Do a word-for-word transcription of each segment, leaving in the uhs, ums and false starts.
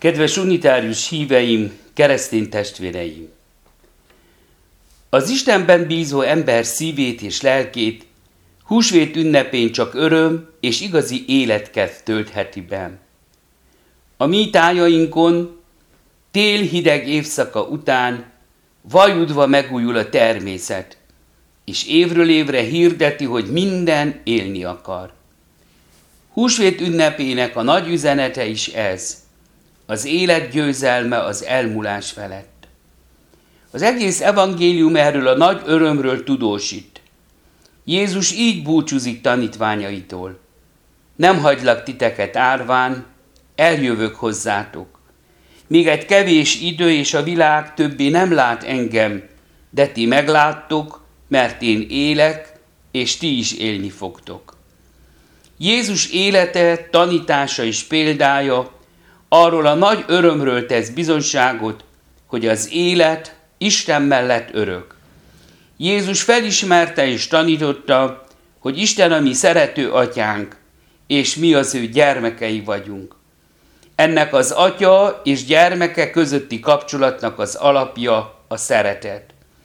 Kedves unitárius híveim, keresztény testvéreim! Az Istenben bízó ember szívét és lelkét húsvét ünnepén csak öröm és igazi életkedv töltheti be. A mi tájainkon tél hideg évszaka után vajudva megújul a természet, és évről évre hirdeti, hogy minden élni akar. Húsvét ünnepének a nagy üzenete is ez, az élet győzelme az elmúlás felett. Az egész evangélium erről a nagy örömről tudósít. Jézus így búcsúzik tanítványaitól. Nem hagylak titeket árván, eljövök hozzátok. Még egy kevés idő, és a világ többé nem lát engem, de ti megláttok, mert én élek, és ti is élni fogtok. Jézus élete, tanítása és példája arról a nagy örömről tesz bizonyságot, hogy az élet Isten mellett örök. Jézus felismerte és tanította, hogy Isten a mi szerető atyánk, és mi az ő gyermekei vagyunk. Ennek az atya és gyermeke közötti kapcsolatnak az alapja a szeretet.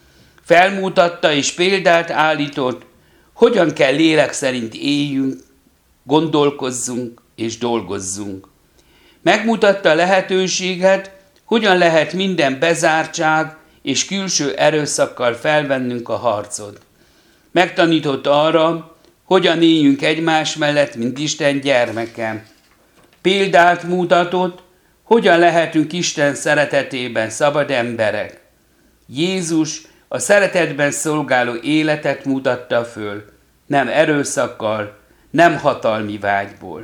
Felmutatta és példát állított, hogyan kell lélek szerint éljünk, gondolkozzunk és dolgozzunk. Megmutatta a lehetőséget, hogyan lehet minden bezártság és külső erőszakkal felvennünk a harcot. Megtanított arra, hogyan éljünk egymás mellett, mint Isten gyermeke. Példát mutatott, hogyan lehetünk Isten szeretetében szabad emberek. Jézus a szeretetben szolgáló életet mutatta föl, nem erőszakkal, nem hatalmi vágyból.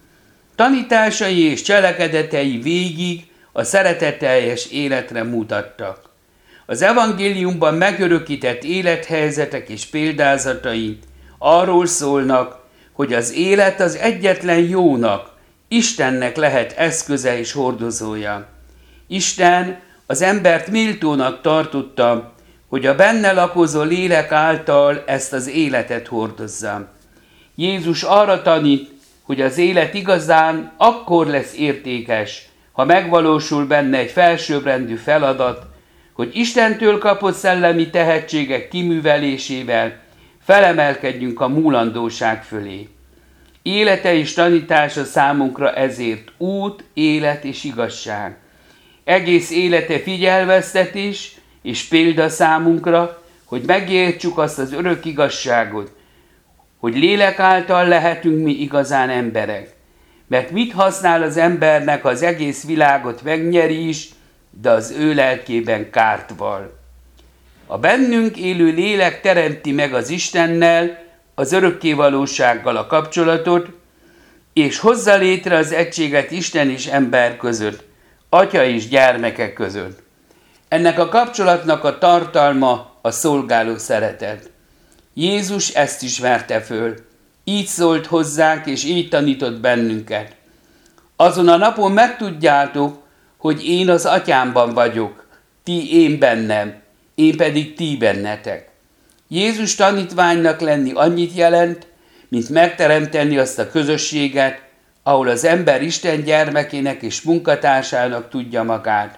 Tanításai és cselekedetei végig a szeretetteljes életre mutattak. Az evangéliumban megörökített élethelyzetek és példázatai arról szólnak, hogy az élet az egyetlen jónak, Istennek lehet eszköze és hordozója. Isten az embert méltónak tartotta, hogy a benne lakozó lélek által ezt az életet hordozza. Jézus arra tanít, hogy az élet igazán akkor lesz értékes, ha megvalósul benne egy felsőbbrendű feladat, hogy Istentől kapott szellemi tehetségek kiművelésével felemelkedjünk a múlandóság fölé. Élete és tanítása számunkra ezért út, élet és igazság. Egész élete figyelmeztetés és példa számunkra, hogy megértsük azt az örök igazságot, hogy lélek által lehetünk mi igazán emberek. Mert mit használ az embernek, ha az egész világot megnyeri is, de az ő lelkében kárt val. A bennünk élő lélek teremti meg az Istennel, az örökkévalósággal a kapcsolatot, és hozza létre az egységet Isten és ember között, atya és gyermeke között. Ennek a kapcsolatnak a tartalma a szolgáló szeretet. Jézus ezt ismerte föl, így szólt hozzánk, és így tanított bennünket. Azon a napon megtudjátok, hogy én az atyámban vagyok, ti én bennem, én pedig ti bennetek. Jézus tanítványnak lenni annyit jelent, mint megteremteni azt a közösséget, ahol az ember Isten gyermekének és munkatársának tudja magát.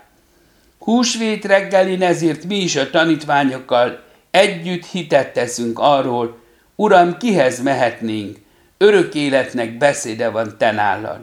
Húsvét reggelin ezért mi is a tanítványokkal együtt hitet teszünk arról, Uram, kihez mehetnénk, örök életnek beszéde van te nálad.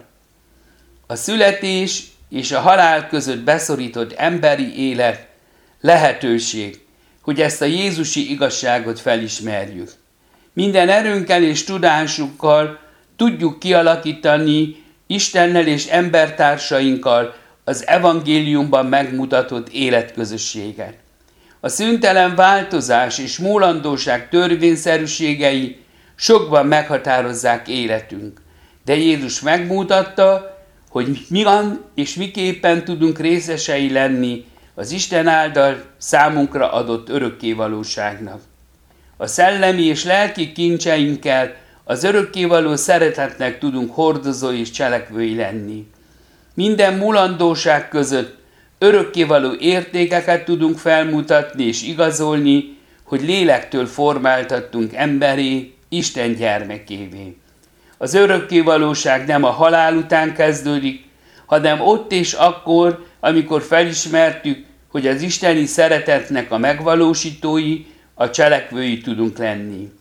A születés és a halál között beszorított emberi élet lehetőség, hogy ezt a jézusi igazságot felismerjük. Minden erőnkkel és tudásunkkal tudjuk kialakítani Istennel és embertársainkkal az evangéliumban megmutatott életközösséget. A szüntelen változás és múlandóság törvényszerűségei sokban meghatározzák életünk, de Jézus megmutatta, hogy milyen és miképpen tudunk részesei lenni az Isten által számunkra adott örökkévalóságnak. A szellemi és lelki kincseinkkel az örökkévaló szeretetnek tudunk hordozói és cselekvői lenni. Minden mulandóság között örökkévaló értékeket tudunk felmutatni és igazolni, hogy lélektől formáltattunk emberé, Isten gyermekévé. Az örökkévalóság nem a halál után kezdődik, hanem ott és akkor, amikor felismertük, hogy az isteni szeretetnek a megvalósítói, a cselekvői tudunk lenni.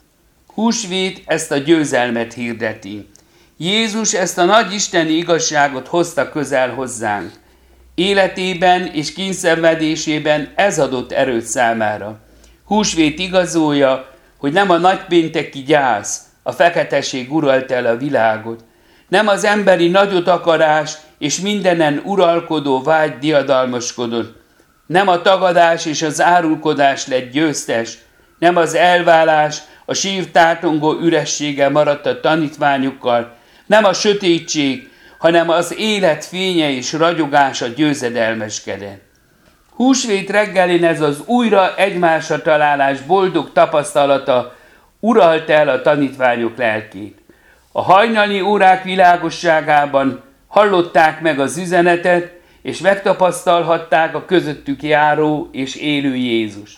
Húsvét ezt a győzelmet hirdeti. Jézus ezt a nagy isteni igazságot hozta közel hozzánk. Életében és kényszenvedésében ez adott erőt számára. Húsvét igazolja, hogy nem a nagypénteki gyász, a feketeség uralt el a világot, nem az emberi nagyot akarás és mindenen uralkodó vágy diadalmaskodott, nem a tagadás és az árulkodás lett győztes, nem az elválás, a sírtátongó üressége maradt a tanítványokkal, nem a sötétség, hanem az élet fénye és ragyogása győzedelmeskedett. Húsvét reggelén ez az újra egymásra találás boldog tapasztalata uralt el a tanítványok lelkét. A hajnali órák világosságában hallották meg az üzenetet, és megtapasztalhatták a közöttük járó és élő Jézus.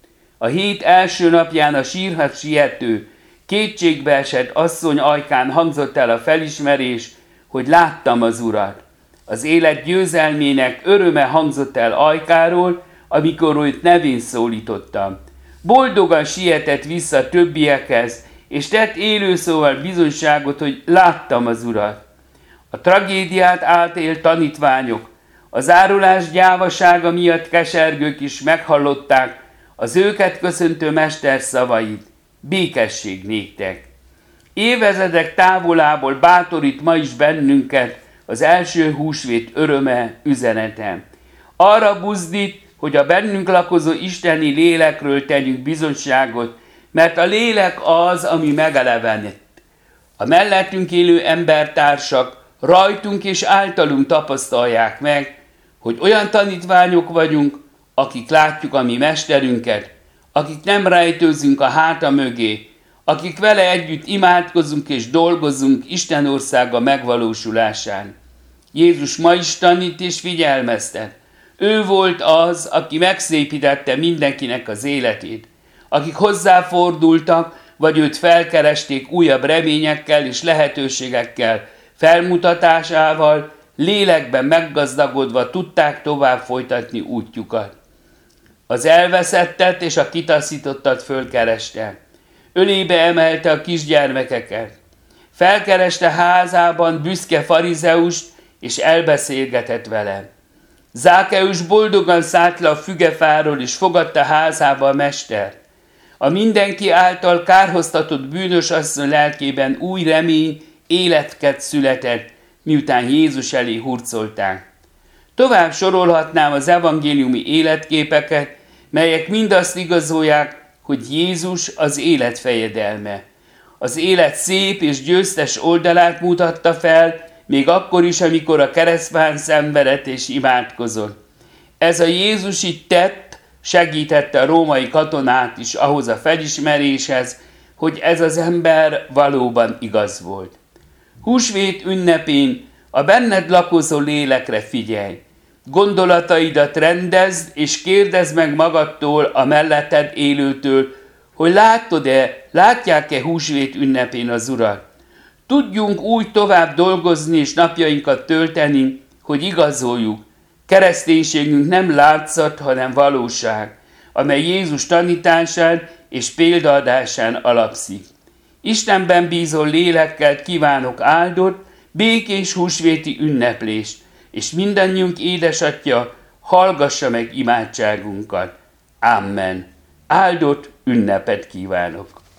A hét első napján a sírhat siető, kétségbeesett asszony ajkán hangzott el a felismerés, hogy láttam az Urat. Az élet győzelmének öröme hangzott el ajkáról, amikor őt nevén szólítottam. Boldogan sietett vissza a többiekhez, és tett élőszóval bizonyságot, hogy láttam az Urat. A tragédiát átélt tanítványok, az árulás gyávasága miatt kesergők is meghallották az őket köszöntő mester szavait. Békesség néktek! Évezredek távolából bátorít ma is bennünket az első húsvét öröme üzenete. Arra buzdít, hogy a bennünk lakozó isteni lélekről tegyünk bizonyságot, mert a lélek az, ami megelevenít. A mellettünk élő embertársak rajtunk és általunk tapasztalják meg, hogy olyan tanítványok vagyunk, akik látjuk a mi mesterünket, akik nem rejtőzünk a háta mögé, akik vele együtt imádkozunk és dolgozunk Isten országa megvalósulásán. Jézus ma is tanít és figyelmeztet. Ő volt az, aki megszépítette mindenkinek az életét. Akik hozzáfordultak, vagy őt felkeresték újabb reményekkel és lehetőségekkel, felmutatásával, lélekben meggazdagodva tudták tovább folytatni útjukat. Az elveszettet és a kitaszítottat fölkereste. Ölébe emelte a kisgyermekeket. Felkereste házában büszke farizeust, és elbeszélgetett vele. Zákeus boldogan szállt le a fügefáról, és fogadta házába a mestert. A mindenki által kárhoztatott bűnös asszony lelkében új remény, életket született, miután Jézus elé hurcolták. Tovább sorolhatnám az evangéliumi életképeket, melyek mind azt igazolják, hogy Jézus az élet fejedelme. Az élet szép és győztes oldalát mutatta fel, még akkor is, amikor a keresztfán szenvedett és imádkozott. Ez a Jézusi tett segítette a római katonát is ahhoz a felismeréshez, hogy ez az ember valóban igaz volt. Húsvét ünnepén a benned lakozó lélekre figyelj. Gondolataidat rendezd, és kérdezd meg magadtól, a melletted élőtől, hogy látod-e, látják-e húsvét ünnepén az Urat. Tudjunk úgy tovább dolgozni és napjainkat tölteni, hogy igazoljuk. Kereszténységünk nem látszat, hanem valóság, amely Jézus tanításán és példaadásán alapszik. Istenben bízó lélekkel kívánok áldott, békés húsvéti ünneplést, és mindannyiunk édesatya hallgassa meg imádságunkat. Amen. Áldott ünnepet kívánok!